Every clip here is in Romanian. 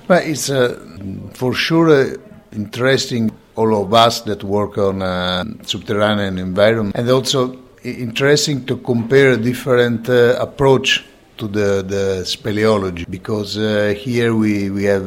But it's for sure interesting all of us that work on subterranean environment, and also interesting to compare different approach to the speleology, because here we have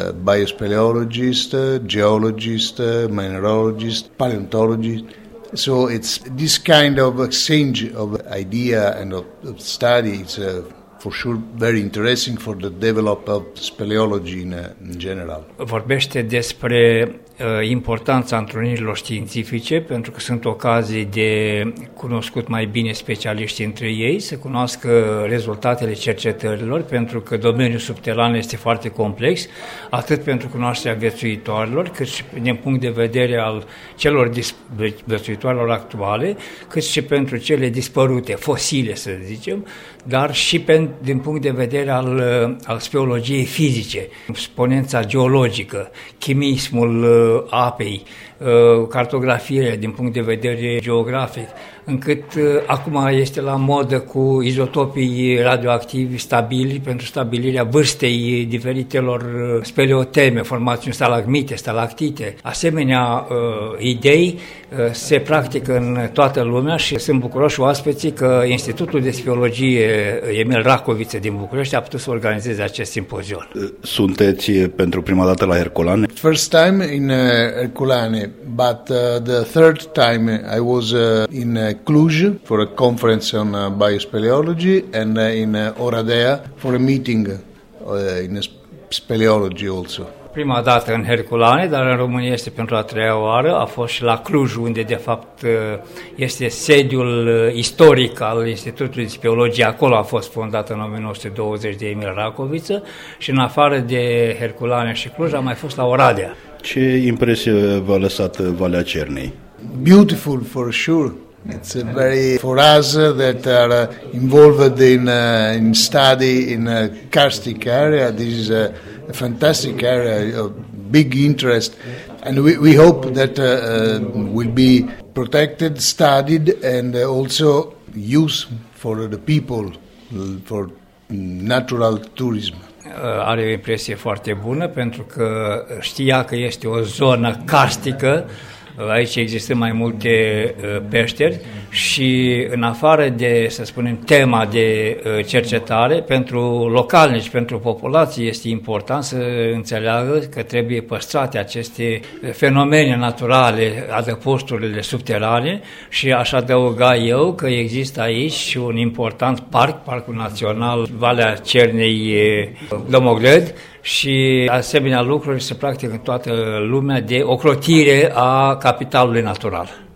biospeleologists, geologists, mineralogists, paleontologists. So it's this kind of exchange of idea and of study. It's for sure very interesting for the development of speleology in general. Vorbește despre importanța întrunirilor științifice, pentru că sunt ocazii de cunoscut mai bine specialiștii între ei, să cunoască rezultatele cercetărilor, pentru că domeniul subteran este foarte complex, atât pentru cunoașterea viețuitoarelor, cât și din punct de vedere al celor viețuitoarelor actuale, cât și pentru cele dispărute, fosile să zicem, dar și din punct de vedere al speologiei fizice, exponența geologică, chimismul apei, cartografie din punct de vedere geografic, încât acum este la modă cu izotopii radioactivi stabili pentru stabilirea vârstei diferitelor speleoteme, formațiuni stalagmite, stalactite. Asemenea idei se practică în toată lumea și sunt bucuroși oaspeții că Institutul de Speologie Emil Racoviță din București a putut să organizeze acest simpozion. Sunteți pentru prima dată la Herculane? First time in Herculane, but the third time I was in Cluj for a conference on biospeleology and in Oradea for a meeting in speleology also. Prima dată în Herculane, dar în România este pentru a treia oară. A fost și la Cluj, unde de fapt este sediul istoric al Institutului de Speologie. Acolo a fost fondat în 1920 de Emil Racoviță și în afară de Herculane și Cluj am mai fost la Oradea. Ce impresie v-a lăsat Valea Cernei? Beautiful for sure. It's very for us that are involved in study in a karstic area. This is a fantastic area of big interest, and we hope that will be protected, studied, and also used for the people for natural tourism. Are o impresie foarte bună pentru că știa că este o zonă karstică. Aici există mai multe peșteri și în afară de, să spunem, tema de cercetare, pentru localnici, pentru populație este important să înțeleagă că trebuie păstrate aceste fenomene naturale, adăposturile subterane, și aș adăuga eu că există aici un important parc, Parcul Național Valea Cernei Domogled, și asemenea lucruri se practică în toată lumea de ocrotire a capitalului natural.